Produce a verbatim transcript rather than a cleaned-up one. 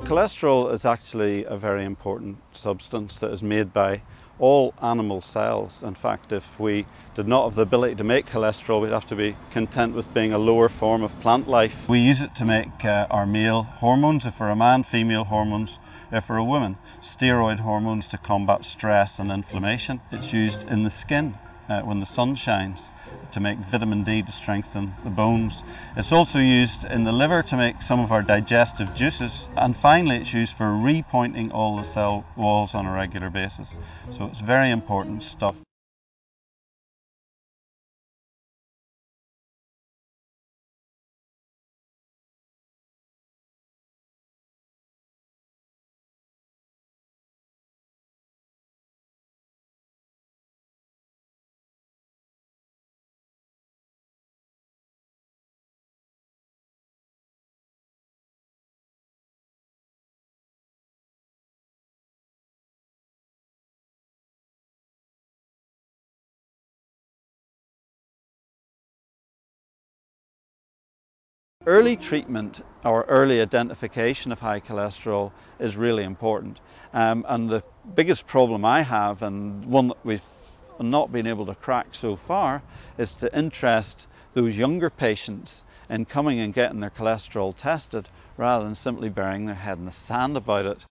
Cholesterol is actually a very important substance that is made by all animal cells. In fact, if we did not have the ability to make cholesterol, we'd have to be content with being a lower form of plant life. We use it to make uh, our male hormones, if we're a man, female hormones, if we're a woman, steroid hormones to combat stress and inflammation. It's used in the skin uh, when the sun shines to make vitamin D to strengthen the bones. It's also used in the liver to make some of our digestive juices. And finally, it's used for repointing all the cell walls on a regular basis. So it's very important stuff. Early treatment or early identification of high cholesterol is really important. Um, and the biggest problem I have, and one that we've not been able to crack so far, is to interest those younger patients in coming and getting their cholesterol tested rather than simply burying their head in the sand about it.